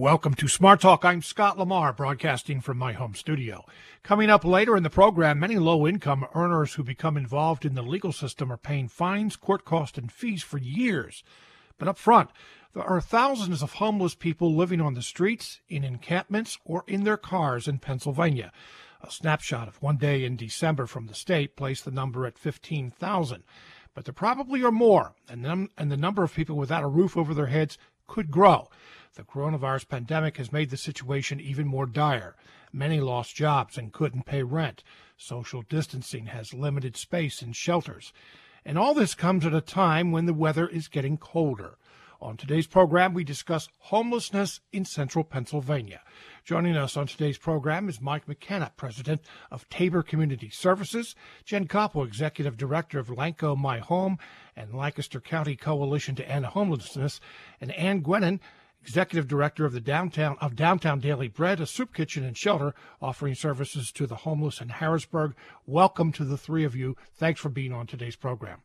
Welcome to Smart Talk. I'm Scott Lamar, broadcasting from my home studio. Coming up later in the program, many low-income earners who become involved in the legal system are paying fines, court costs, and fees for years. But up front, there are thousands of homeless people living on the streets, in encampments, or in their cars in Pennsylvania. A snapshot of one day in December from the state placed the number at 15,000. But there probably are more, and the number of people without a roof over their heads could grow. The coronavirus pandemic has made the situation even more dire. Many lost jobs and couldn't pay rent. Social distancing has limited space in shelters. And all this comes at a time when the weather is getting colder. On today's program, we discuss homelessness in central Pennsylvania. Joining us on today's program is Mike McKenna, president of Tabor Community Services, Jen Koppel, executive director of Lanco My Home and Lancaster County Coalition to End Homelessness, and Ann Gwennon, executive director of Downtown Daily Bread, a soup kitchen and shelter offering services to the homeless in Harrisburg. Welcome to the three of you. Thanks for being on today's program.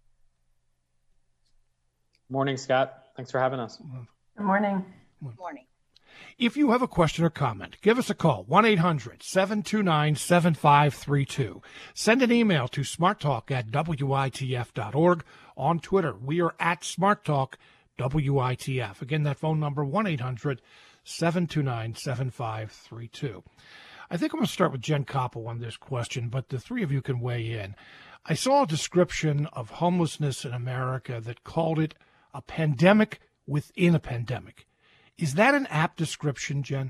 Morning, Scott. Thanks for having us. Good morning. Good morning. If you have a question or comment, give us a call, 1-800-729-7532. Send an email to smarttalk@witf.org. On Twitter, we are at smarttalkwitf. Again, that phone number, 1-800-729-7532. I think I'm going to start with Jen Koppel on this question, but the three of you can weigh in. I saw a description of homelessness in America that called it a pandemic within a pandemic. Is that an apt description, Jen?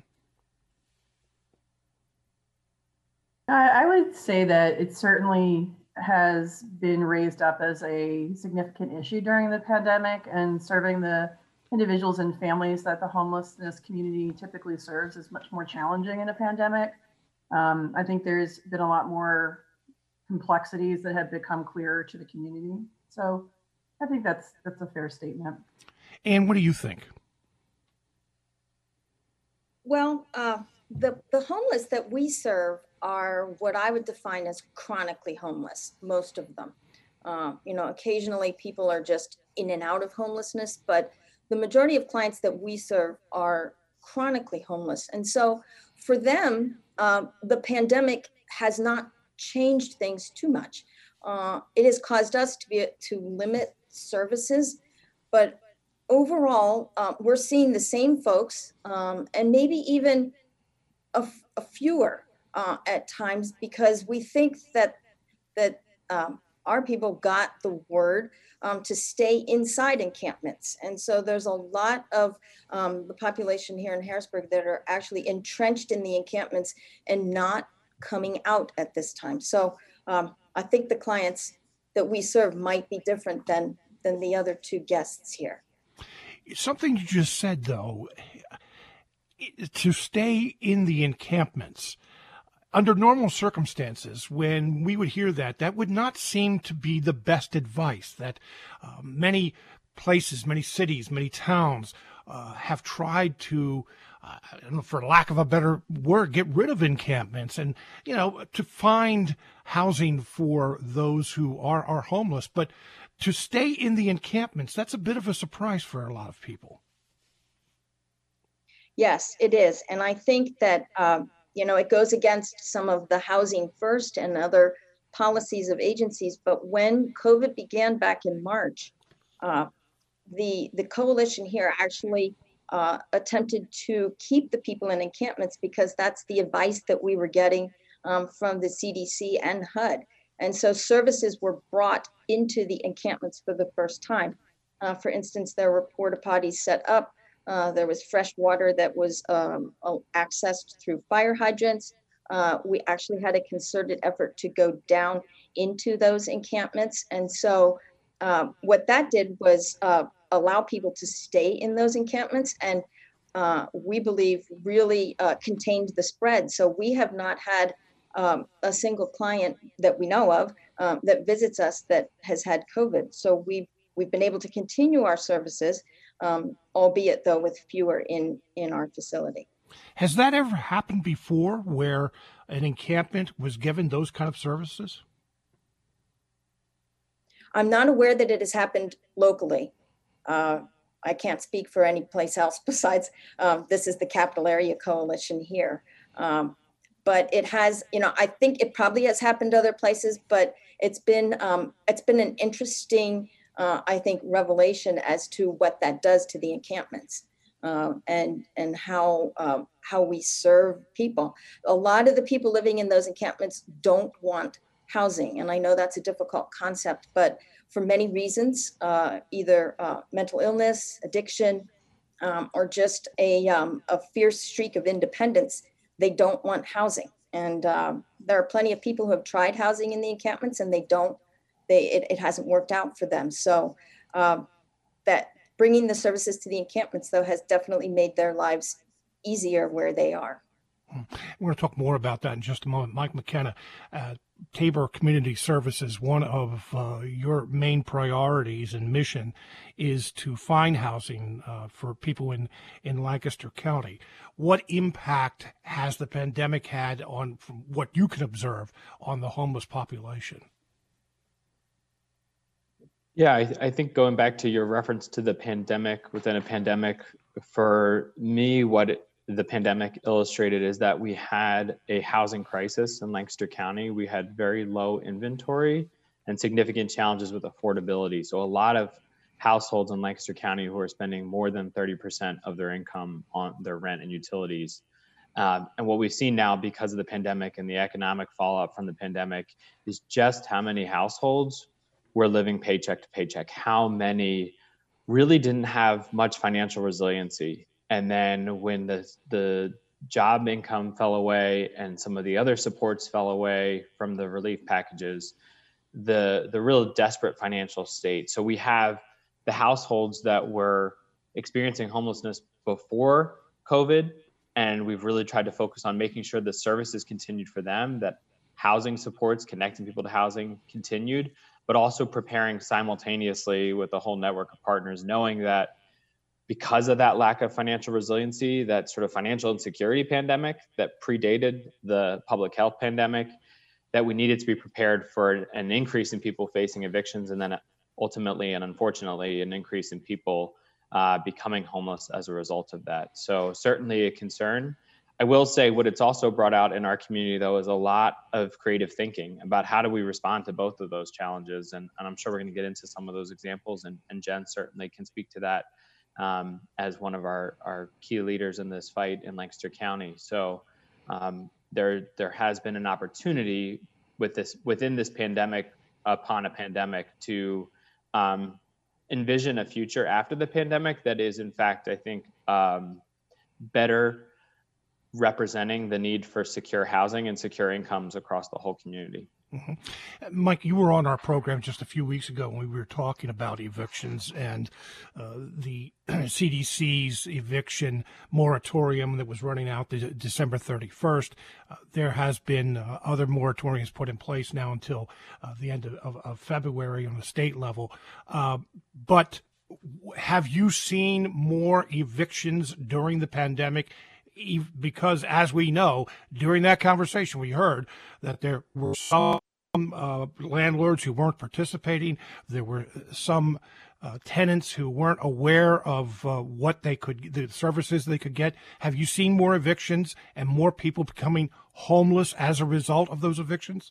I would say that it certainly has been raised up as a significant issue during the pandemic, and serving the individuals and families that the homelessness community typically serves is much more challenging in a pandemic. I think there's been a lot more complexities that have become clearer to the community. So I think that's a fair statement. And what do you think? Well, the homeless that we serve are what I would define as chronically homeless, most of them. Occasionally people are just in and out of homelessness, but the majority of clients that we serve are chronically homeless. And so for them, the pandemic has not changed things too much. It has caused us to limit services, but overall, we're seeing the same folks, and maybe even a fewer at times, because we think that our people got the word to stay inside encampments. And so there's a lot of the population here in Harrisburg that are actually entrenched in the encampments and not coming out at this time. So I think the clients that we serve might be different than the other two guests here. Something you just said, though, to stay in the encampments, under normal circumstances, when we would hear that would not seem to be the best advice. That many places, many cities, many towns have tried to, for lack of a better word, get rid of encampments and, to find housing for those who are homeless. But to stay in the encampments, that's a bit of a surprise for a lot of people. Yes, it is. And I think that, it goes against some of the Housing First and other policies of agencies. But when COVID began back in March, the coalition here actually attempted to keep the people in encampments, because that's the advice that we were getting from the CDC and HUD. And so services were brought into the encampments for the first time. For instance, there were porta potties set up. There was fresh water that was accessed through fire hydrants. We actually had a concerted effort to go down into those encampments. And so what that did was allow people to stay in those encampments, and we believe really contained the spread. So we have not had a single client that we know of that visits us that has had COVID. So we've been able to continue our services, albeit though with fewer in our facility. Has that ever happened before, where an encampment was given those kind of services? I'm not aware that it has happened locally. I can't speak for any place else besides this is the Capital Area Coalition here. But it has, I think it probably has happened other places, but it's been an interesting, I think, revelation as to what that does to the encampments and how we serve people. A lot of the people living in those encampments don't want housing, and I know that's a difficult concept, but for many reasons, either mental illness, addiction, or just a fierce streak of independence, they don't want housing. And there are plenty of people who have tried housing in the encampments and it hasn't worked out for them. So that bringing the services to the encampments, though, has definitely made their lives easier where they are. We're going to talk more about that in just a moment. Mike McKenna, Tabor Community Services, one of your main priorities and mission is to find housing for people in Lancaster County. What impact has the pandemic had on, from what you can observe, on the homeless population? Yeah, I think going back to your reference to the pandemic within a pandemic, for me, the pandemic illustrated is that we had a housing crisis in Lancaster County. We had very low inventory and significant challenges with affordability. So a lot of households in Lancaster County who are spending more than 30% of their income on their rent and utilities. And what we've seen now because of the pandemic and the economic fallout from the pandemic is just how many households were living paycheck to paycheck, how many really didn't have much financial resiliency. And then when the job income fell away and some of the other supports fell away from the relief packages, the real desperate financial state. So we have the households that were experiencing homelessness before COVID, and we've really tried to focus on making sure the services continued for them, that housing supports, connecting people to housing continued, but also preparing simultaneously with a whole network of partners, knowing that because of that lack of financial resiliency, that sort of financial insecurity pandemic that predated the public health pandemic, that we needed to be prepared for an increase in people facing evictions and then ultimately and unfortunately an increase in people becoming homeless as a result of that. So certainly a concern. I will say what it's also brought out in our community, though, is a lot of creative thinking about how do we respond to both of those challenges. And I'm sure we're going to get into some of those examples, and Jen certainly can speak to that as one of our key leaders in this fight in Lancaster County. So there has been an opportunity within this pandemic, upon a pandemic, to envision a future after the pandemic that is, in fact, I think, better representing the need for secure housing and secure incomes across the whole community. Mm-hmm. Mike, you were on our program just a few weeks ago when we were talking about evictions and the CDC's eviction moratorium that was running out December 31st. There has been other moratoriums put in place now until the end of February on the state level. But have you seen more evictions during the pandemic? Because as we know, during that conversation, we heard that there were some landlords who weren't participating. There were some tenants who weren't aware of the services they could get. Have you seen more evictions and more people becoming homeless as a result of those evictions?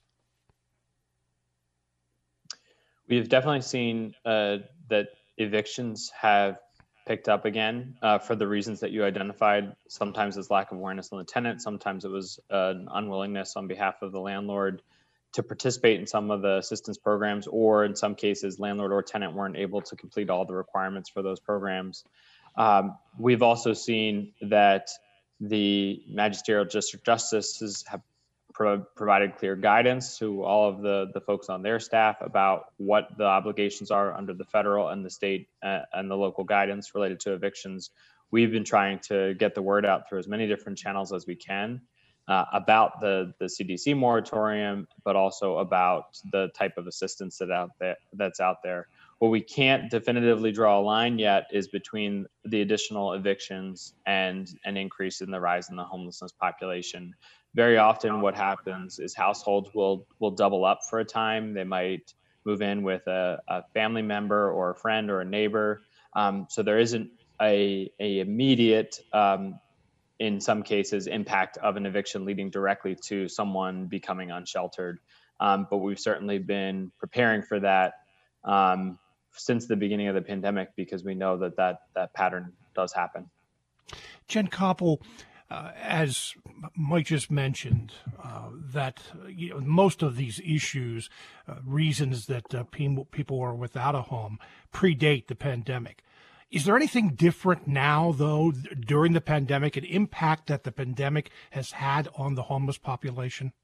We've definitely seen that evictions have picked up again for the reasons that you identified. Sometimes it's lack of awareness on the tenant. Sometimes it was an unwillingness on behalf of the landlord to participate in some of the assistance programs, or in some cases, landlord or tenant weren't able to complete all the requirements for those programs. We've also seen that the magisterial district justices have provided clear guidance to all of the folks on their staff about what the obligations are under the federal and the state and the local guidance related to evictions. We've been trying to get the word out through as many different channels as we can about the CDC moratorium, but also about the type of assistance that's out there. What we can't definitively draw a line yet is between the additional evictions and an increase in the rise in the homelessness population. Very often what happens is households will double up for a time. They might move in with a family member or a friend or a neighbor. So there isn't a immediate, in some cases, impact of an eviction leading directly to someone becoming unsheltered. But we've certainly been preparing for that since the beginning of the pandemic, because we know that pattern does happen. Jen Koppel, as Mike just mentioned, that most of these issues, reasons that people are without a home, predate the pandemic. Is there anything different now, though, during the pandemic, an impact that the pandemic has had on the homeless population?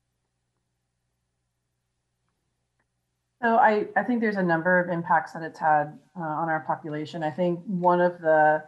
So I think there's a number of impacts that it's had on our population. I think one of the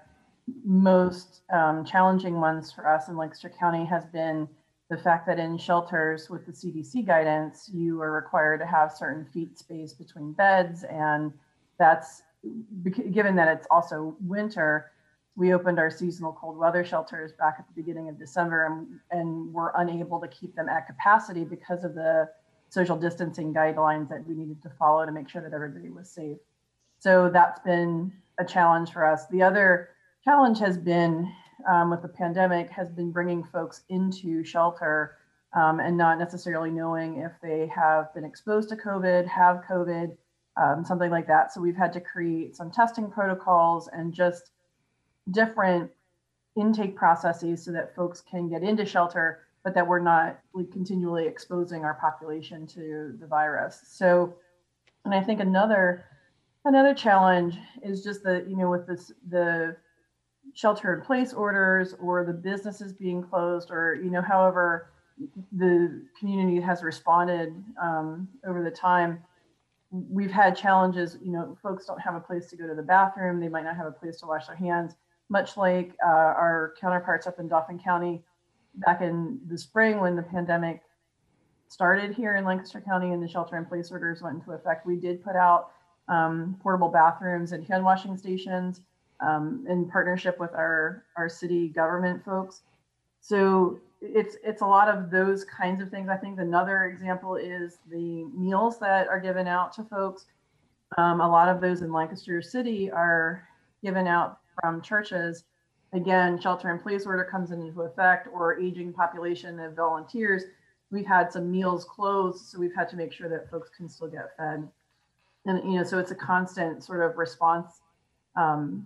most challenging ones for us in Lancaster County has been the fact that in shelters with the CDC guidance, you are required to have certain feet space between beds. And that's, given that it's also winter, we opened our seasonal cold weather shelters back at the beginning of December, and were unable to keep them at capacity because of the social distancing guidelines that we needed to follow to make sure that everybody was safe. So that's been a challenge for us. The other challenge has been with the pandemic has been bringing folks into shelter and not necessarily knowing if they have been exposed to COVID, have COVID, something like that. So we've had to create some testing protocols and just different intake processes so that folks can get into shelter, but that we're not continually exposing our population to the virus. So, and I think another challenge is just the, with the shelter in place orders or the businesses being closed, or, however the community has responded over the time. We've had challenges, folks don't have a place to go to the bathroom. They might not have a place to wash their hands, much like our counterparts up in Dauphin County back in the spring when the pandemic started here in Lancaster County and the shelter in place orders went into effect. We did put out portable bathrooms and hand washing stations in partnership with our city government folks. So it's a lot of those kinds of things. I think another example is the meals that are given out to folks. A lot of those in Lancaster City are given out from churches. Again, shelter in place order comes into effect, or aging population of volunteers. We've had some meals closed, so we've had to make sure that folks can still get fed. And, so it's a constant sort of response, constant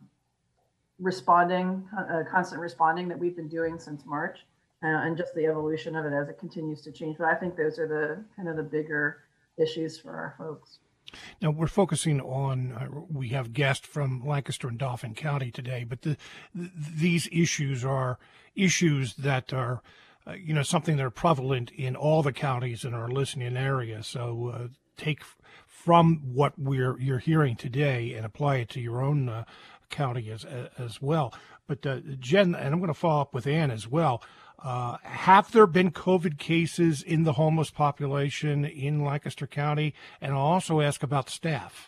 responding that we've been doing since March, and just the evolution of it as it continues to change. But I think those are the kind of the bigger issues for our folks. Now, we're focusing on, we have guests from Lancaster and Dauphin County today, but these issues are issues that are, something that are prevalent in all the counties in our listening area. So take from what you're hearing today and apply it to your own county as well. But Jen, and I'm going to follow up with Ann as well. Have there been COVID cases in the homeless population in Lancaster County? And I'll also ask about staff.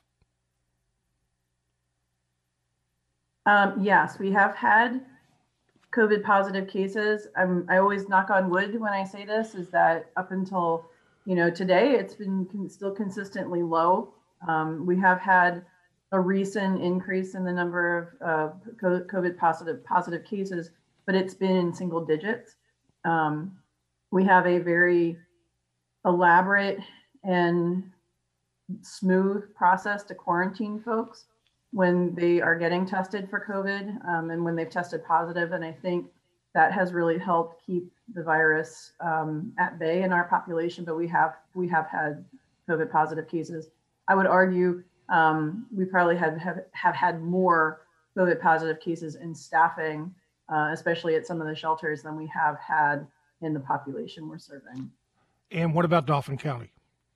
Yes, we have had COVID positive cases. I always knock on wood when I say this, is that up until today, it's been still consistently low. We have had a recent increase in the number of COVID positive cases, but it's been in single digits. We have a very elaborate and smooth process to quarantine folks when they are getting tested for COVID and when they've tested positive. And I think that has really helped keep the virus at bay in our population, but we have had COVID positive cases. I would argue we probably have had more COVID positive cases in staffing, especially at some of the shelters, than we have had in the population we're serving. And what about Dauphin County?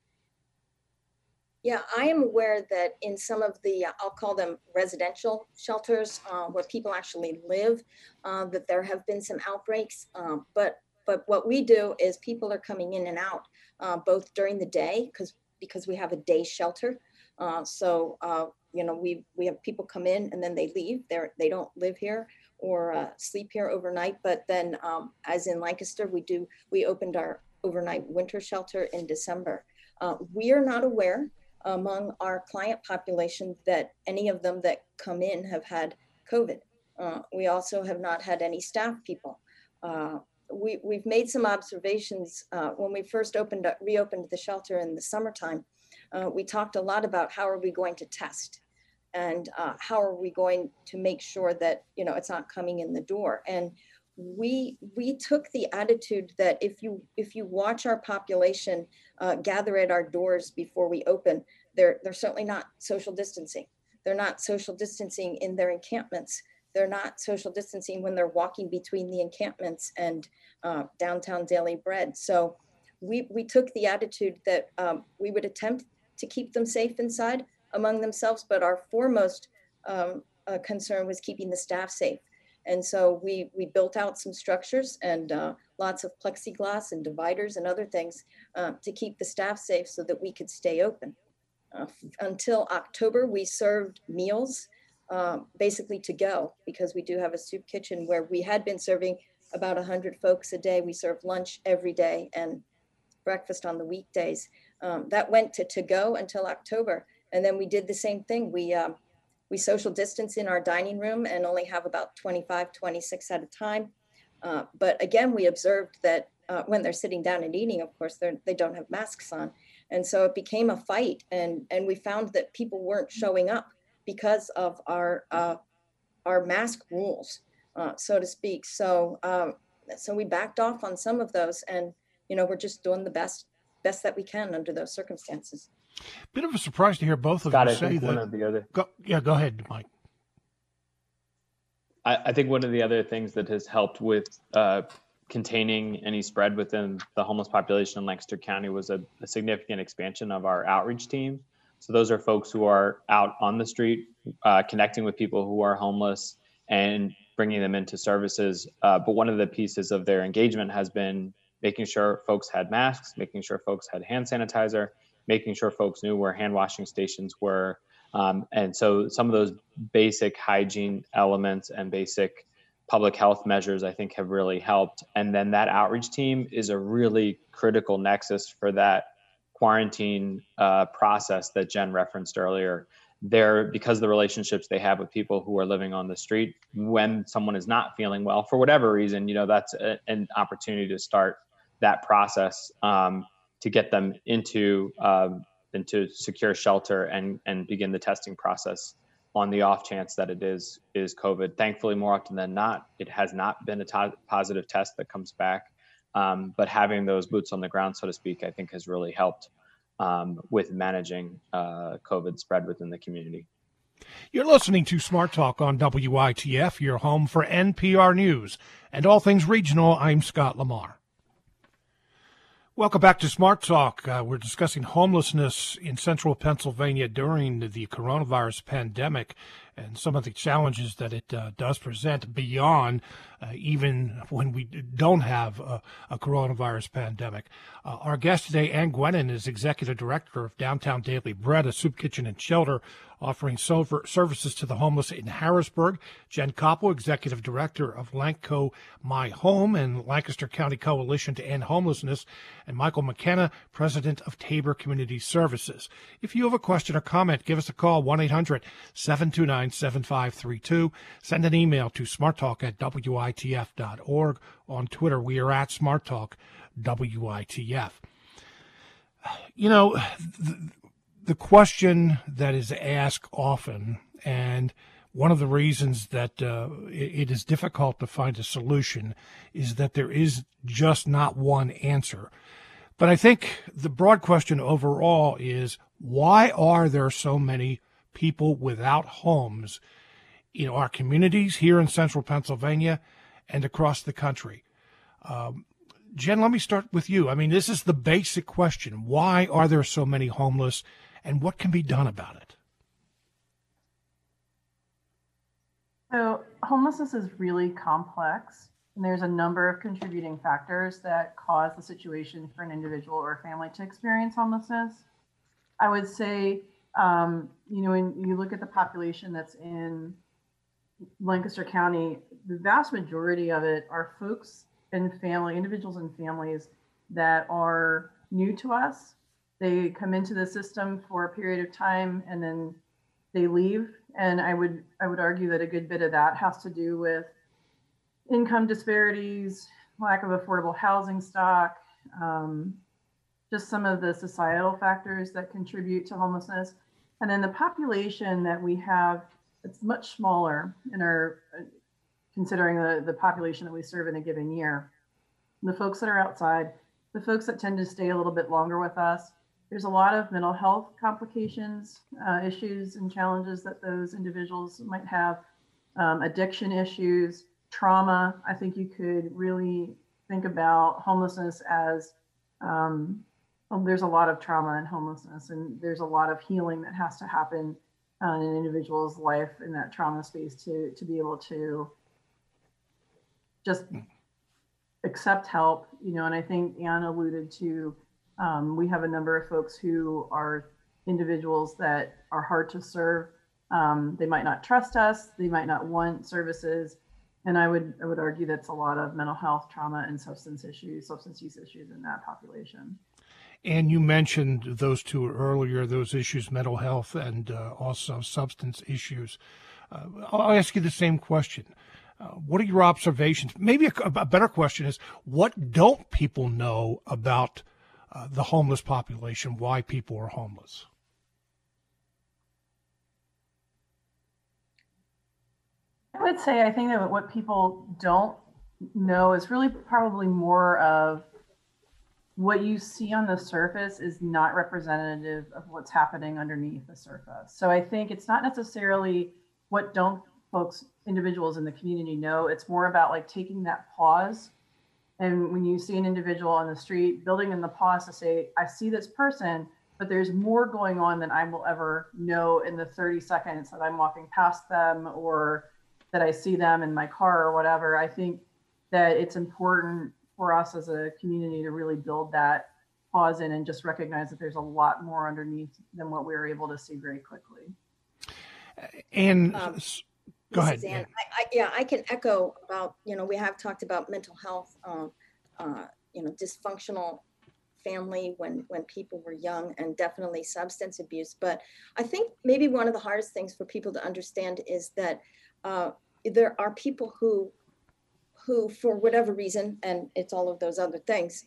Yeah, I am aware that in some of the, I'll call them residential shelters where people actually live, that there have been some outbreaks. But what we do is people are coming in and out both during the day because we have a day shelter. We have people come in and then they leave. They don't live here or sleep here overnight. But then, as in Lancaster, we opened our overnight winter shelter in December. We are not aware among our client population that any of them that come in have had COVID. We also have not had any staff people. We've made some observations when we first reopened the shelter in the summertime. We talked a lot about how are we going to test, and how are we going to make sure that it's not coming in the door. And we took the attitude that if you watch our population gather at our doors before we open, they're certainly not social distancing. They're not social distancing in their encampments. They're not social distancing when they're walking between the encampments and downtown Daily Bread. So we took the attitude that we would attempt to keep them safe inside among themselves, but our foremost concern was keeping the staff safe. And so we built out some structures and lots of plexiglass and dividers and other things to keep the staff safe so that we could stay open. Until October, we served meals basically to go, because we do have a soup kitchen where we had been serving about 100 folks a day. We served lunch every day and breakfast on the weekdays. That went to go until October. And then we did the same thing. We social distance in our dining room and only have about 25, 26 at a time. But again, we observed that when they're sitting down and eating, of course, they don't have masks on. And so it became a fight. And we found that people weren't showing up because of our mask rules, so to speak. So we backed off on some of those, and we're just doing the best that we can under those circumstances. Bit of a surprise to hear both of Scott, you I say think that. one of the other. Go ahead, Mike. I think one of the other things that has helped with containing any spread within the homeless population in Lancaster County was a significant expansion of our outreach team. So those are folks who are out on the street, connecting with people who are homeless and bringing them into services. But one of the pieces of their engagement has been making sure folks had masks, making sure folks had hand sanitizer, making sure folks knew where hand washing stations were. And so some of those basic hygiene elements and basic public health measures, I think, have really helped. And then that outreach team is a really critical nexus for that quarantine process that Jen referenced earlier. Because of the relationships they have with people who are living on the street, when someone is not feeling well for whatever reason, that's an opportunity to start that process to get them into secure shelter and begin the testing process on the off chance that it is COVID. Thankfully, more often than not, it has not been a positive test that comes back. But having those boots on the ground, so to speak, I think has really helped with managing COVID spread within the community. You're listening to Smart Talk on WITF, your home for NPR News and all things regional. I'm Scott Lamar. Welcome back to Smart Talk. We're discussing homelessness in central Pennsylvania during the coronavirus pandemic and some of the challenges that it does present beyond even when we don't have a coronavirus pandemic. Our guest today, Ann Gwennon, is Executive Director of Downtown Daily Bread, a soup kitchen and shelter offering services to the homeless in Harrisburg. Jen Koppel, Executive Director of Lanco My Home and Lancaster County Coalition to End Homelessness, and Michael McKenna, President of Tabor Community Services. If you have a question or comment, give us a call, 1-800-729-7532. Send an email to smarttalk@witf.org. On Twitter, we are at smarttalkwitf. The question that is asked often, and one of the reasons that it is difficult to find a solution, is that there is just not one answer. But I think the broad question overall is, why are there so many people without homes in our communities here in central Pennsylvania and across the country? Jen, let me start with you. I mean, this is the basic question. Why are there so many homeless, and what can be done about it? So homelessness is really complex, and there's a number of contributing factors that cause the situation for an individual or family to experience homelessness. I would say, when you look at the population that's in Lancaster County, the vast majority of it are folks and individuals and families that are new to us. they come into the system for a period of time and then they leave. And I would argue that a good bit of that has to do with income disparities, lack of affordable housing stock, just some of the societal factors that contribute to homelessness. And then the population that we have, it's much smaller in our, considering the population that we serve in a given year. The folks that are outside, the folks that tend to stay a little bit longer with us, there's a lot of mental health complications, issues and challenges that those individuals might have, addiction issues, trauma. I think you could really think about homelessness as there's a lot of trauma in homelessness, and there's a lot of healing that has to happen in an individual's life in that trauma space to be able to just accept help, you know. And I think Anne alluded to, we have a number of folks who are individuals that are hard to serve. They might not trust us, they might not want services. And I would argue that's a lot of mental health, trauma, and substance use issues in that population. And you mentioned those two earlier, those issues, mental health and also substance issues. I'll ask you the same question. What are your observations? Maybe a better question is, what don't people know about the homeless population, why people are homeless? I would say, I think that what people don't know is really probably more of what you see on the surface is not representative of what's happening underneath the surface. So I think it's not necessarily what don't individuals in the community know. It's more about like taking that pause. And when you see an individual on the street, building in the pause to say, I see this person, but there's more going on than I will ever know in the 30 seconds that I'm walking past them or that I see them in my car or whatever. I think that it's important for us as a community to really build that pause in and just recognize that there's a lot more underneath than what we were able to see very quickly. And go ahead. Anne. I can echo about, we have talked about mental health, dysfunctional family when people were young, and definitely substance abuse. But I think maybe one of the hardest things for people to understand is that there are people who for whatever reason, and it's all of those other things,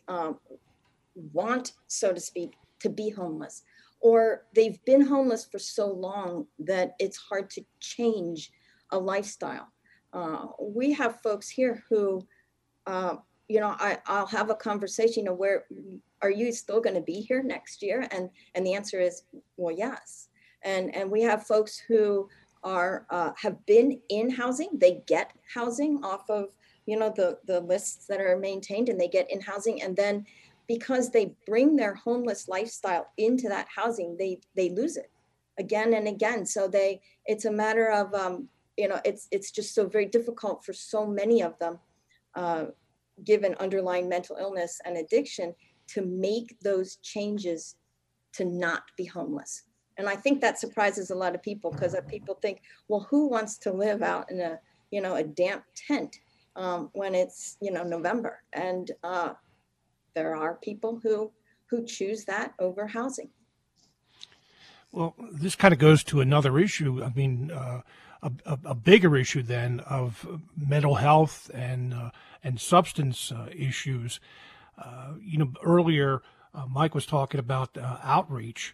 want, so to speak, to be homeless, or they've been homeless for so long that it's hard to change a lifestyle. We have folks here who, I'll have a conversation, where are you still going to be here next year? And the answer is, well, yes. And we have folks who have been in housing. They get housing off of, the lists that are maintained, and they get in housing. And then because they bring their homeless lifestyle into that housing, they lose it again and again. So it's a matter of, it's just so very difficult for so many of them, given underlying mental illness and addiction, to make those changes to not be homeless. And I think that surprises a lot of people, because people think, well, who wants to live out in a damp tent when it's, November? And there are people who choose that over housing. Well, this kind of goes to another issue. I mean, a bigger issue then of mental health and substance issues. Earlier Mike was talking about outreach.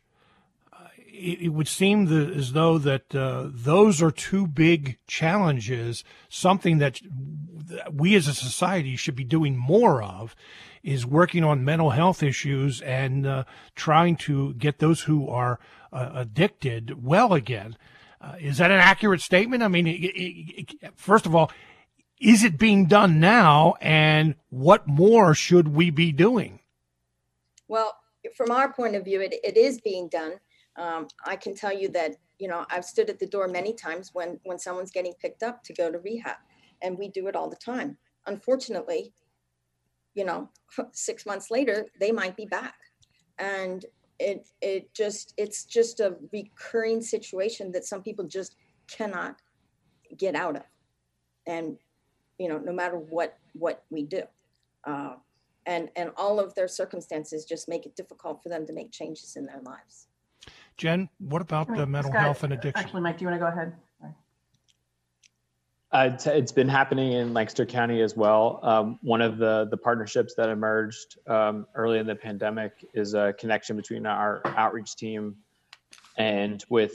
It would seem as though that those are two big challenges. Something that we as a society should be doing more of is working on mental health issues and trying to get those who are addicted well again. Is that an accurate statement? I mean, first of all, is it being done now, and what more should we be doing? Well, from our point of view, it is being done. I can tell you that, I've stood at the door many times when someone's getting picked up to go to rehab, and we do it all the time. Unfortunately, 6 months later, they might be back. And it's just a recurring situation that some people just cannot get out of. And, no matter what we do. and all of their circumstances just make it difficult for them to make changes in their lives. Jen, what about the mental Scott, health and addiction? Actually, Mike, do you want to go ahead? It's been happening in Lancaster County as well. One of the partnerships that emerged early in the pandemic is a connection between our outreach team and with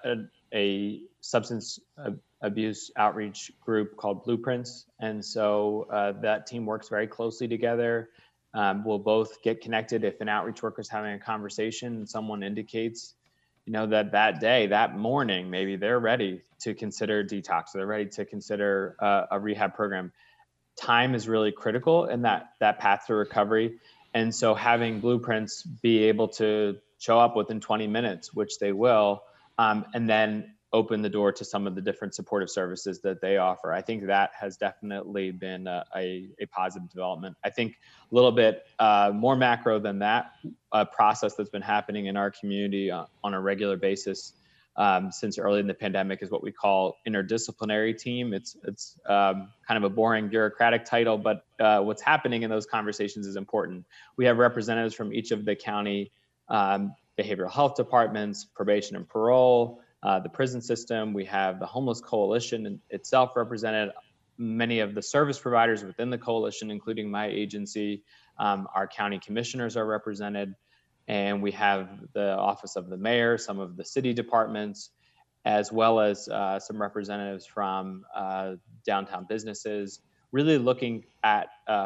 a substance abuse outreach group called Blueprints. And so that team works very closely together. We'll both get connected if an outreach worker is having a conversation and someone indicates, that day, that morning, maybe they're ready to consider detox. They're ready to consider a rehab program. Time is really critical in that path to recovery. And so having Blueprints be able to show up within 20 minutes, which they will, and then open the door to some of the different supportive services that they offer. I think that has definitely been a positive development. I think a little bit more macro than that, a process that's been happening in our community on a regular basis since early in the pandemic is what we call interdisciplinary team. It's kind of a boring bureaucratic title, but what's happening in those conversations is important. We have representatives from each of the county behavioral health departments, probation and parole, the prison system. We have the Homeless Coalition itself represented, many of the service providers within the coalition, including my agency. Our county commissioners are represented, and we have the Office of the Mayor, some of the city departments, as well as some representatives from downtown businesses, really looking at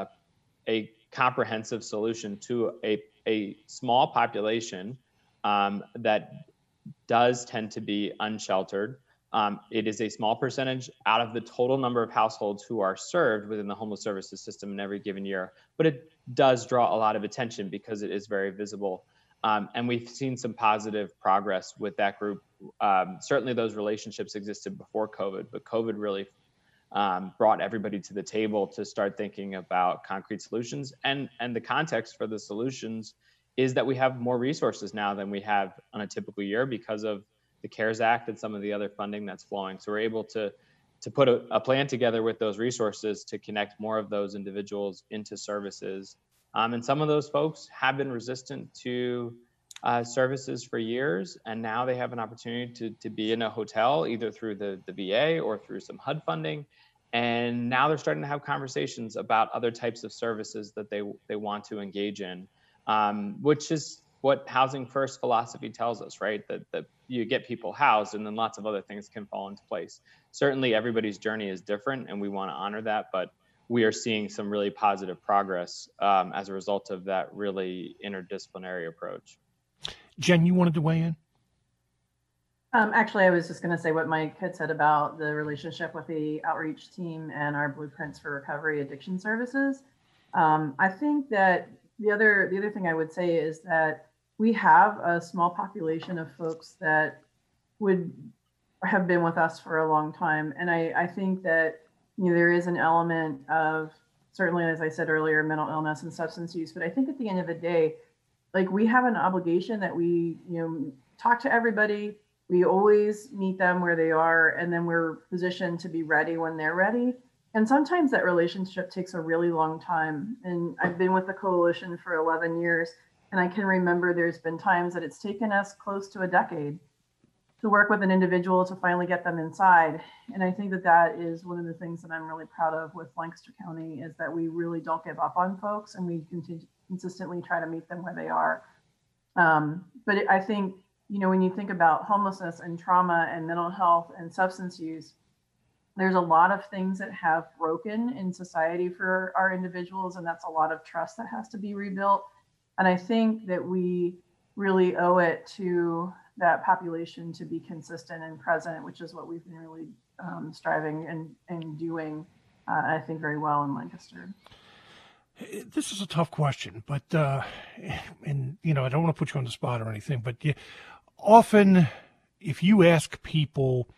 a comprehensive solution to a small population that does tend to be unsheltered. It is a small percentage out of the total number of households who are served within the homeless services system in every given year, but it does draw a lot of attention because it is very visible. And we've seen some positive progress with that group. Certainly those relationships existed before COVID, but COVID really brought everybody to the table to start thinking about concrete solutions. And the context for the solutions is that we have more resources now than we have on a typical year because of the CARES Act and some of the other funding that's flowing. So we're able to put a plan together with those resources to connect more of those individuals into services. And some of those folks have been resistant to services for years, and now they have an opportunity to be in a hotel, either through the VA or through some HUD funding. And now they're starting to have conversations about other types of services that they want to engage in. Which is what Housing First philosophy tells us, right? That you get people housed and then lots of other things can fall into place. Certainly everybody's journey is different and we want to honor that, but we are seeing some really positive progress as a result of that really interdisciplinary approach. Jen, you wanted to weigh in? Actually, I was just going to say what Mike had said about the relationship with the outreach team and our Blueprints for Recovery addiction services. I think that the other thing I would say is that we have a small population of folks that would have been with us for a long time. And I think that there is an element of, certainly, as I said earlier, mental illness and substance use. But I think at the end of the day, like, we have an obligation that we, talk to everybody. We always meet them where they are, and then we're positioned to be ready when they're ready. And sometimes that relationship takes a really long time. And I've been with the coalition for 11 years, and I can remember there's been times that it's taken us close to a decade to work with an individual to finally get them inside. And I think that is one of the things that I'm really proud of with Lancaster County, is that we really don't give up on folks, and we consistently try to meet them where they are. But I think, when you think about homelessness and trauma and mental health and substance use, there's a lot of things that have broken in society for our individuals, and that's a lot of trust that has to be rebuilt. And I think that we really owe it to that population to be consistent and present, which is what we've been really striving and doing, I think, very well in Lancaster. This is a tough question, but, and, I don't want to put you on the spot or anything, but often if you ask people,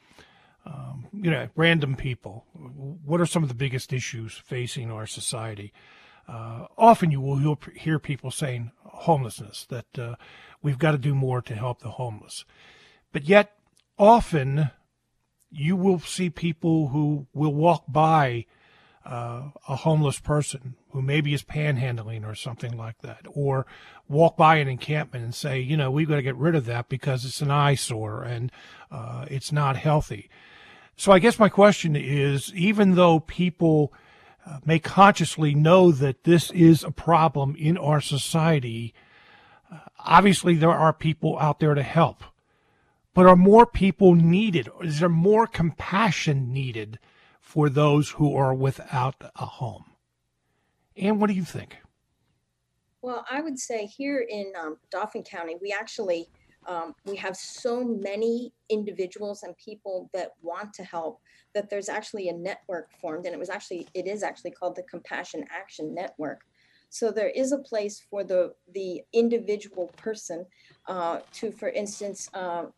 random people, what are some of the biggest issues facing our society? Often you'll hear people saying homelessness, that we've got to do more to help the homeless. But yet often you will see people who will walk by a homeless person who maybe is panhandling or something like that, or walk by an encampment and say, we've got to get rid of that because it's an eyesore and it's not healthy. So I guess my question is, even though people may consciously know that this is a problem in our society, obviously there are people out there to help. But are more people needed? Is there more compassion needed for those who are without a home? And what do you think? Well, I would say here in Dauphin County, we actually we have so many individuals and people that want to help that there's actually a network formed, and it is actually called the Compassion Action Network. So there is a place for the individual person to, for instance,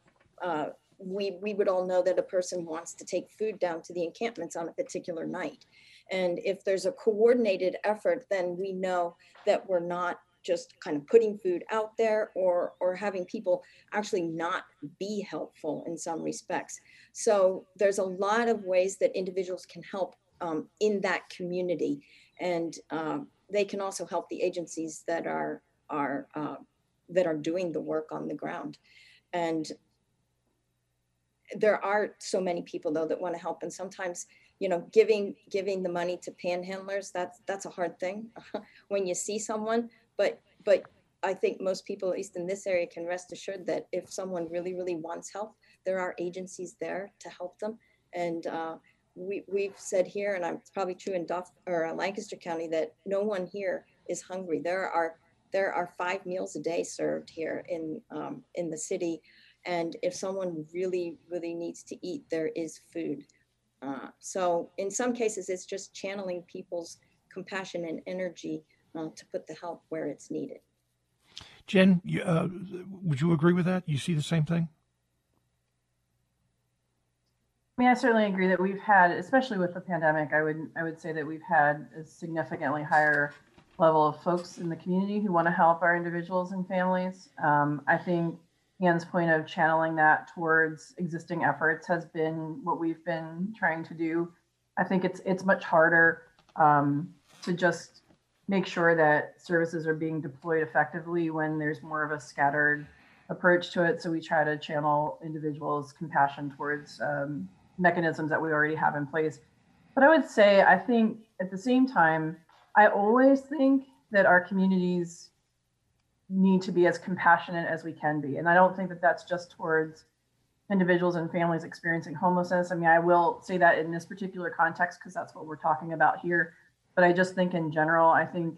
we would all know that a person wants to take food down to the encampments on a particular night. And if there's a coordinated effort, then we know that we're not just kind of putting food out there or having people actually not be helpful in some respects. So there's a lot of ways that individuals can help in that community. And they can also help the agencies that are doing the work on the ground. And there are so many people though that want to help, and sometimes giving the money to panhandlers, that's a hard thing when you see someone, but I think most people, at least in this area, can rest assured that if someone really, really wants help, there are agencies there to help them. And we've said here, and it's probably true in Lancaster County, that no one here is hungry. There are 5 meals a day served here in the city. And if someone really, really needs to eat, there is food. So in some cases, it's just channeling people's compassion and energy to put the help where it's needed. Jen, would you agree with that? You see the same thing? I mean, I certainly agree that we've had, especially with the pandemic, I would say that we've had a significantly higher level of folks in the community who want to help our individuals and families. I think Ann's point of channeling that towards existing efforts has been what we've been trying to do. I think it's much harder to just make sure that services are being deployed effectively when there's more of a scattered approach to it. So we try to channel individuals' compassion towards mechanisms that we already have in place. But I would say, I think at the same time, I always think that our communities need to be as compassionate as we can be. And I don't think that that's just towards individuals and families experiencing homelessness. I mean, I will say that in this particular context, because that's what we're talking about here. But I just think in general, I think,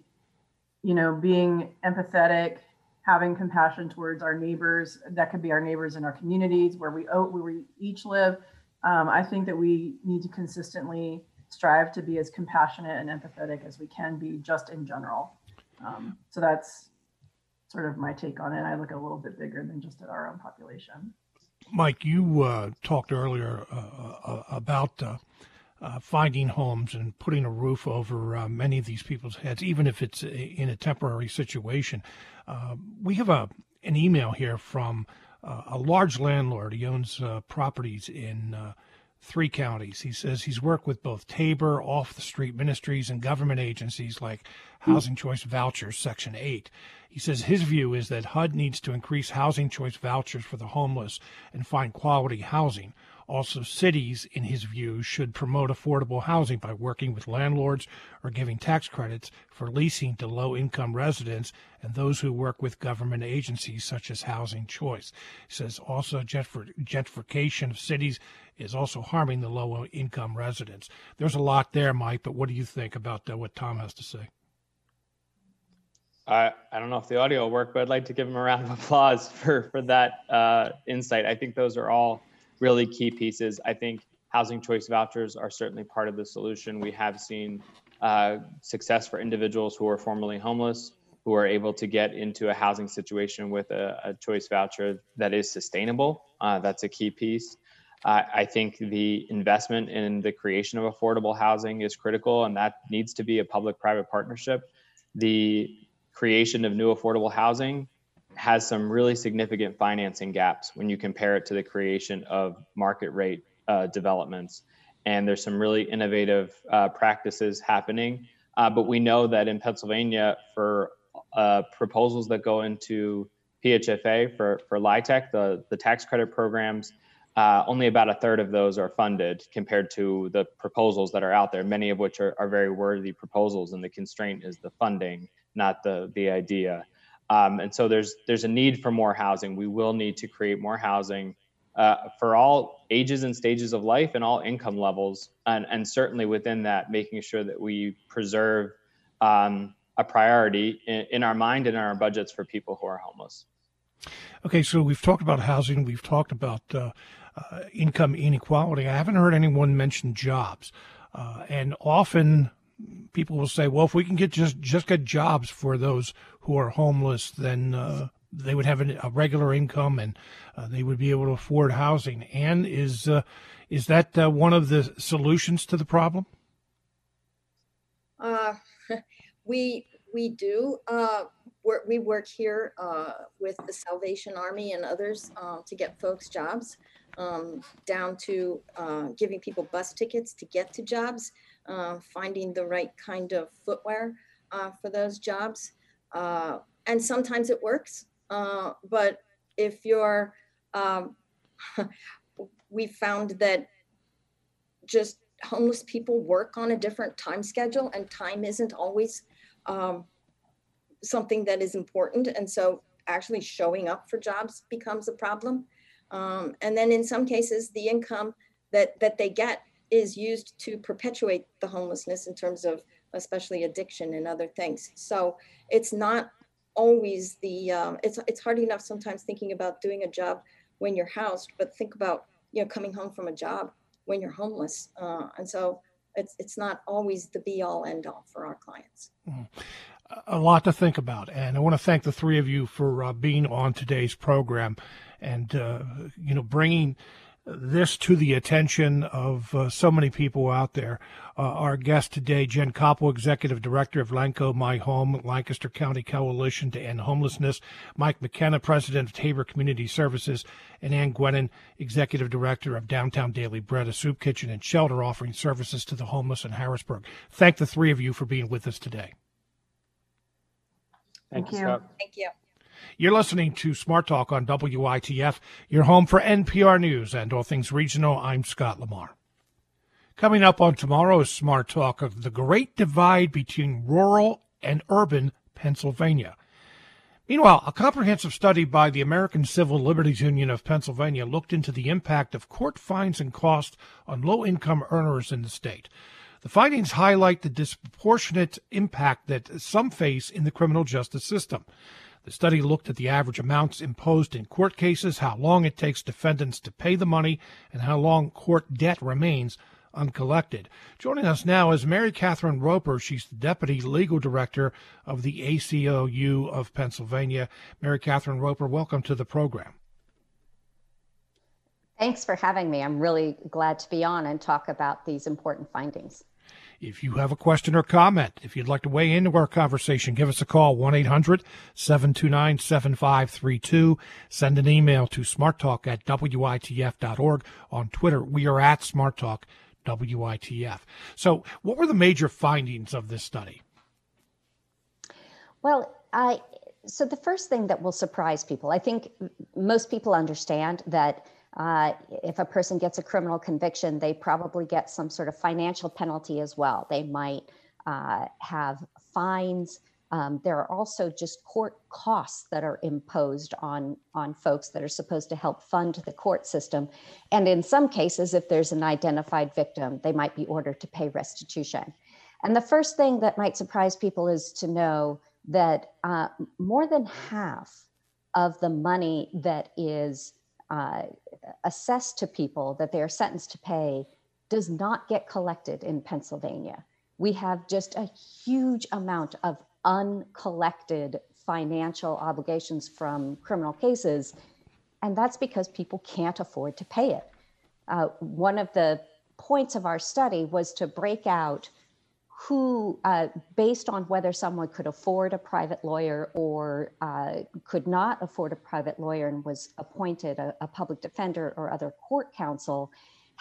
being empathetic, having compassion towards our neighbors, that could be our neighbors in our communities where we each live. I think that we need to consistently strive to be as compassionate and empathetic as we can be, just in general. So that's sort of my take on it. I look a little bit bigger than just at our own population. Mike, you talked earlier about finding homes and putting a roof over many of these people's heads, even if it's in a temporary situation. We have an email here from a large landlord. He owns properties in 3 counties. He says he's worked with both Tabor, off the street ministries, and government agencies like Housing Choice Vouchers, Section 8. He says his view is that HUD needs to increase housing choice vouchers for the homeless and find quality housing. Also, cities, in his view, should promote affordable housing by working with landlords or giving tax credits for leasing to low-income residents and those who work with government agencies such as Housing Choice. He says also gentrification of cities is also harming the low-income residents. There's a lot there, Mike, but what do you think about what Tom has to say? I don't know if the audio will work, but I'd like to give him a round of applause for that insight. I think those are all really key pieces. I think housing choice vouchers are certainly part of the solution. We have seen success for individuals who are formerly homeless, who are able to get into a housing situation with a choice voucher that is sustainable. That's a key piece. I think the investment in the creation of affordable housing is critical, and that needs to be a public-private partnership. The creation of new affordable housing has some really significant financing gaps when you compare it to the creation of market rate developments. and there's some really innovative practices happening. But we know that in Pennsylvania, for proposals that go into PHFA for LIHTC, the tax credit programs, only about a third of those are funded compared to the proposals that are out there, many of which are very worthy proposals. And the constraint is the funding, not the idea. And so there's a need for more housing. We will need to create more housing for all ages and stages of life and all income levels. And certainly within that, making sure that we preserve a priority in our mind and in our budgets for people who are homeless. Okay, so we've talked about housing. We've talked about income inequality. I haven't heard anyone mention jobs. And often people will say, well, if we can just get jobs for those who are homeless, then they would have a regular income and they would be able to afford housing. And is that one of the solutions to the problem? We do. We work here with the Salvation Army and others to get folks jobs, down to giving people bus tickets to get to jobs, finding the right kind of footwear for those jobs. And sometimes it works, but if you're, we found that just homeless people work on a different time schedule, and time isn't always something that is important. And so actually showing up for jobs becomes a problem. And then in some cases, the income that they get is used to perpetuate the homelessness in terms of especially addiction and other things. So it's not always it's hard enough sometimes thinking about doing a job when you're housed, but think about, coming home from a job when you're homeless. And so it's not always the be all end all for our clients. A lot to think about. And I want to thank the three of you for being on today's program and, bringing this to the attention of so many people out there. Our guest today, Jen Koppel, Executive Director of Lanco My Home, Lancaster County Coalition to End Homelessness, Mike McKenna, President of Tabor Community Services, and Ann Gwennon, Executive Director of Downtown Daily Bread, a soup kitchen and shelter offering services to the homeless in Harrisburg. Thank the three of you for being with us today. Thank you, Scott. Thank you. You're listening to Smart Talk on WITF, your home for NPR News and all things regional. I'm Scott Lamar. Coming up on tomorrow's Smart Talk, of the great divide between rural and urban Pennsylvania. Meanwhile, a comprehensive study by the American Civil Liberties Union of Pennsylvania looked into the impact of court fines and costs on low-income earners in the state. The findings highlight the disproportionate impact that some face in the criminal justice system. The study looked at the average amounts imposed in court cases, how long it takes defendants to pay the money, and how long court debt remains uncollected. Joining us now is Mary Catherine Roper. She's the Deputy Legal Director of the ACLU of Pennsylvania. Mary Catherine Roper, welcome to the program. Thanks for having me. I'm really glad to be on and talk about these important findings. If you have a question or comment, if you'd like to weigh into our conversation, give us a call, 1-800-729-7532. Send an email to smarttalk@witf.org. On Twitter, we are at smarttalkwitf. So what were the major findings of this study? Well, so the first thing that will surprise people, I think most people understand that if a person gets a criminal conviction, they probably get some sort of financial penalty as well. They might have fines. There are also just court costs that are imposed on folks that are supposed to help fund the court system. And in some cases, if there's an identified victim, they might be ordered to pay restitution. And the first thing that might surprise people is to know that more than half of the money that is assessed to people that they are sentenced to pay does not get collected in Pennsylvania. We have just a huge amount of uncollected financial obligations from criminal cases, and that's because people can't afford to pay it. One of the points of our study was to break out who, based on whether someone could afford a private lawyer or could not afford a private lawyer and was appointed a public defender or other court counsel,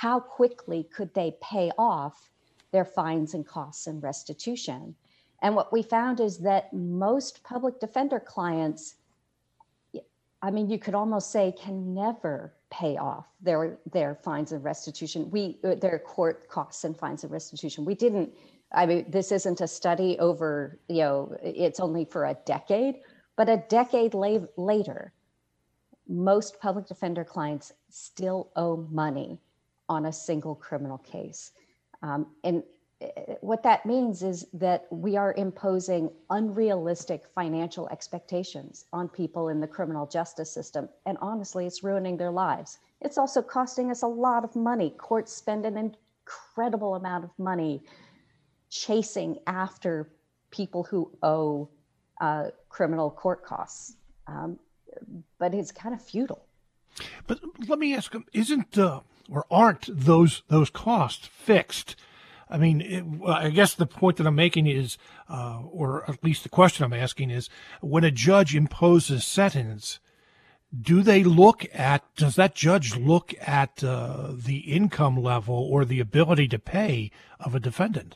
how quickly could they pay off their fines and costs and restitution? And what we found is that most public defender clients, I mean, you could almost say, can never pay off their fines and restitution. Their court costs and fines and restitution. I mean, this isn't a study over, it's only for a decade, but a decade later, most public defender clients still owe money on a single criminal case. And what that means is that we are imposing unrealistic financial expectations on people in the criminal justice system. And honestly, it's ruining their lives. It's also costing us a lot of money. Courts spend an incredible amount of money chasing after people who owe criminal court costs. But it's kind of futile. But let me ask, aren't those costs fixed? I mean, I guess the point that I'm making is, or at least the question I'm asking is, when a judge imposes sentence, does that judge look at the income level or the ability to pay of a defendant?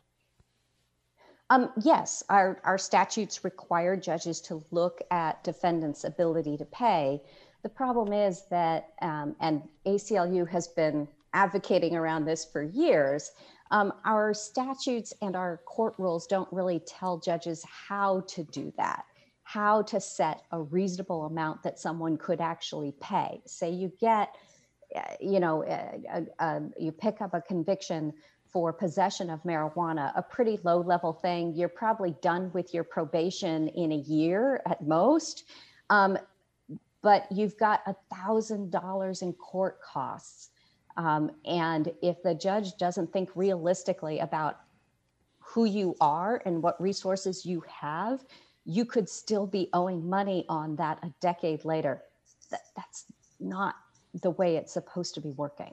Yes, our statutes require judges to look at defendants' ability to pay. The problem is that, and ACLU has been advocating around this for years, our statutes and our court rules don't really tell judges how to do that, how to set a reasonable amount that someone could actually pay. Say you get, you pick up a conviction for possession of marijuana, a pretty low level thing. You're probably done with your probation in a year at most, but you've got $1,000 in court costs. And if the judge doesn't think realistically about who you are and what resources you have, you could still be owing money on that a decade later. That's not the way it's supposed to be working.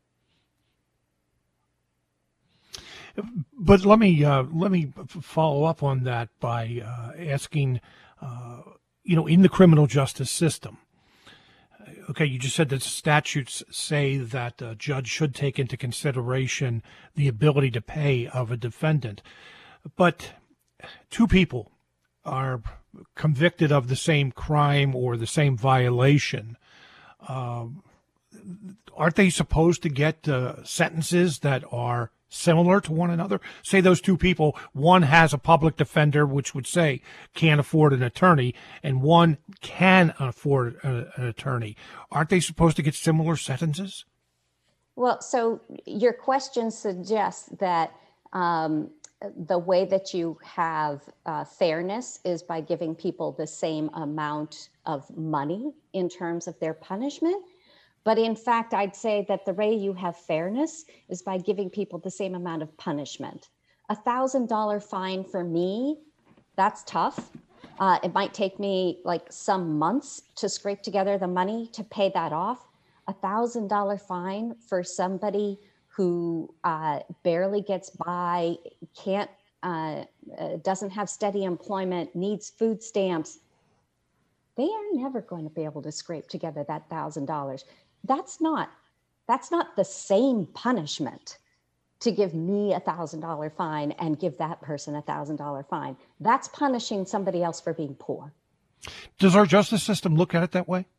But let me follow up on that by asking, in the criminal justice system, okay, you just said that statutes say that a judge should take into consideration the ability to pay of a defendant, but two people are convicted of the same crime or the same violation. Aren't they supposed to get sentences that are similar to one another? Say those two people, one has a public defender, which would say can't afford an attorney, and one can afford an attorney. Aren't they supposed to get similar sentences? Well, so your question suggests that the way that you have fairness is by giving people the same amount of money in terms of their punishment. But in fact, I'd say that the way you have fairness is by giving people the same amount of punishment. $1,000 fine for me, that's tough. It might take me like some months to scrape together the money to pay that off. $1,000 fine for somebody who barely gets by, doesn't have steady employment, needs food stamps. They are never going to be able to scrape together that $1,000. That's not the same punishment to give me $1,000 fine and give that person $1,000 fine. That's punishing somebody else for being poor. Does our justice system look at it that way?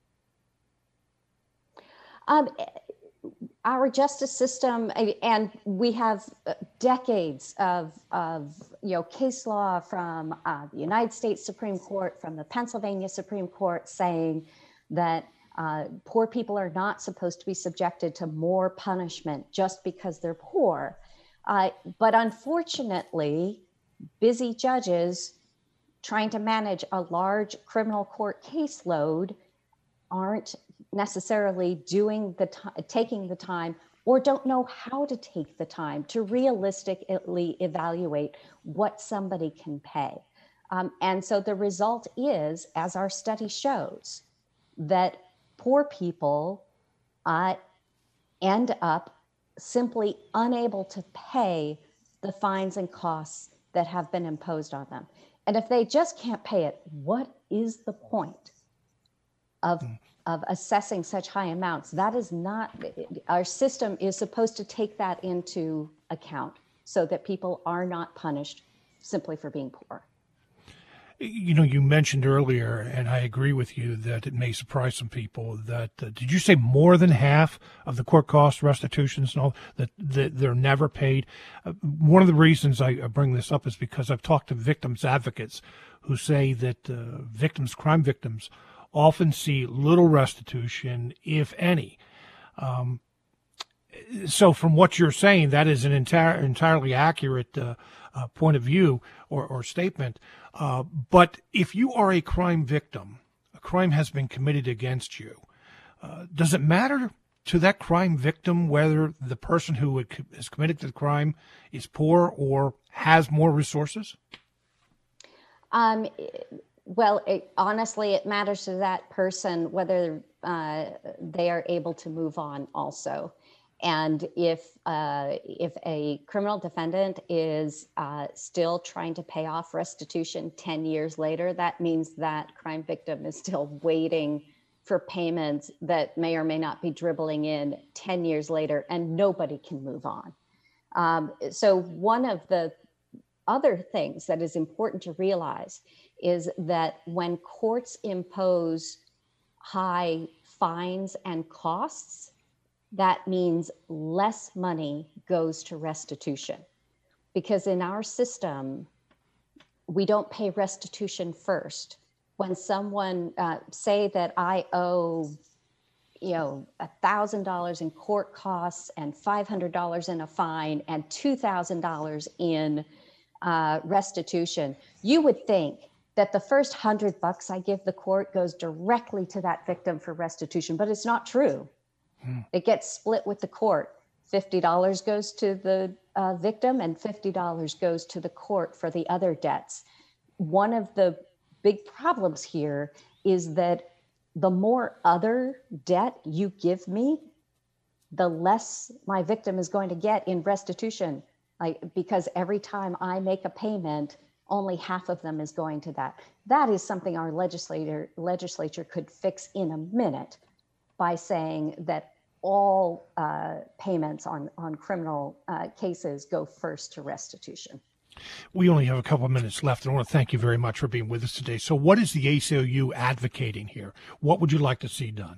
Our justice system, and we have decades of case law from the United States Supreme Court, from the Pennsylvania Supreme Court, saying that poor people are not supposed to be subjected to more punishment just because they're poor. But unfortunately, busy judges trying to manage a large criminal court caseload aren't necessarily taking the time, or don't know how to take the time to realistically evaluate what somebody can pay. And so the result is, as our study shows, that poor people end up simply unable to pay the fines and costs that have been imposed on them. And if they just can't pay it, what is the point of of assessing such high amounts. That is not, our system is supposed to take that into account so that people are not punished simply for being poor. You know, you mentioned earlier, and I agree with you that it may surprise some people that, did you say more than half of the court cost restitutions and all that they're never paid? One of the reasons I bring this up is because I've talked to victims advocates who say that crime victims, often see little restitution, if any. So from what you're saying, that is an entirely accurate point of view or statement. But if you are a crime victim, a crime has been committed against you, does it matter to that crime victim whether the person who has committed the crime is poor or has more resources? Well, honestly, it matters to that person whether they are able to move on also. And if a criminal defendant is still trying to pay off restitution 10 years later, that means that crime victim is still waiting for payments that may or may not be dribbling in 10 years later, and nobody can move on. So one of the other things that is important to realize is that when courts impose high fines and costs, that means less money goes to restitution. Because in our system, we don't pay restitution first. When someone say that I owe, $1,000 in court costs and $500 in a fine and $2,000 in restitution, you would think that the first $100 I give the court goes directly to that victim for restitution, but it's not true. It gets split with the court. $50 goes to the victim and $50 goes to the court for the other debts. One of the big problems here is that the more other debt you give me, the less my victim is going to get in restitution. Because every time I make a payment, only half of them is going to that. That is something our legislature could fix in a minute by saying that all payments on criminal cases go first to restitution. We only have a couple of minutes left, and I want to thank you very much for being with us today. So what is the ACLU advocating here? What would you like to see done?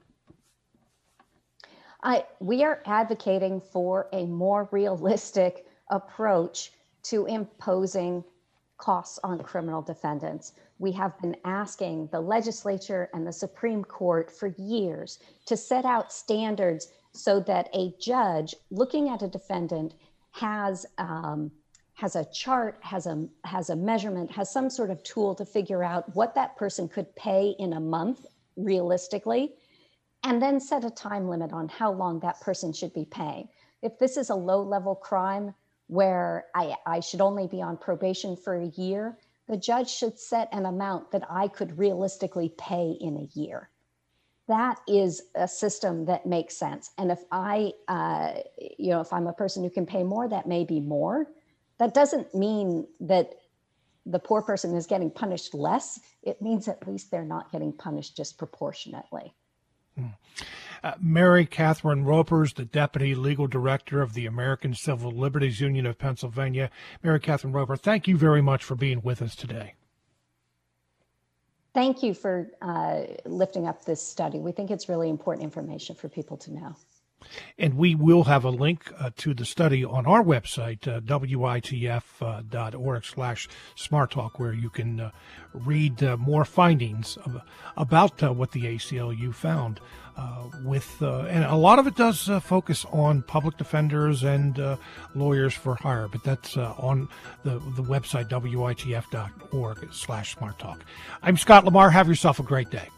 We are advocating for a more realistic approach to imposing costs on criminal defendants. We have been asking the legislature and the Supreme Court for years to set out standards so that a judge looking at a defendant has a chart, has a measurement, has some sort of tool to figure out what that person could pay in a month realistically, and then set a time limit on how long that person should be paying. If this is a low-level crime where I should only be on probation for a year, the judge should set an amount that I could realistically pay in a year. That is a system that makes sense. And if if I'm a person who can pay more, that may be more. That doesn't mean that the poor person is getting punished less. It means at least they're not getting punished disproportionately. Mary Catherine Ropers, the Deputy Legal Director of the American Civil Liberties Union of Pennsylvania. Mary Catherine Roper, thank you very much for being with us today. Thank you for lifting up this study. We think it's really important information for people to know. And we will have a link to the study on our website, witf.org/SmartTalk, where you can read more findings about what the ACLU found. And a lot of it does focus on public defenders and lawyers for hire, but that's on the website, witf.org/SmartTalk. I'm Scott Lamar. Have yourself a great day.